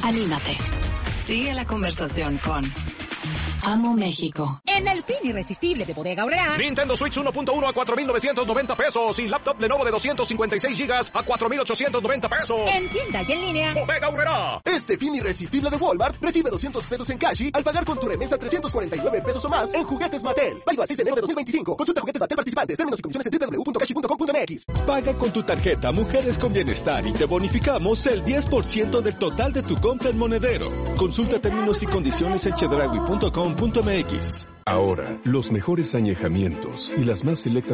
Anímate. Sigue la conversación con Amo México. En el fin irresistible de Bodega Aurrerá, Nintendo Switch 1.1 a 4,990 pesos y laptop Lenovo de 256 gigas a 4,890 pesos. En tienda y en línea. Bodega Aurrerá. Este fin irresistible de Walmart, recibe 200 pesos en cash al pagar con tu remesa 349 pesos o más en juguetes Mattel. Válido al 6 de enero de 2025. Consulta juguetes Mattel participantes. Términos y condiciones en www.cashi.com.mx. Paga con tu tarjeta Mujeres con Bienestar y te bonificamos el 10% del total de tu compra en Monedero. Consulta términos y condiciones en chedraui.com.mx. Ahora, los mejores añejamientos y las más selectas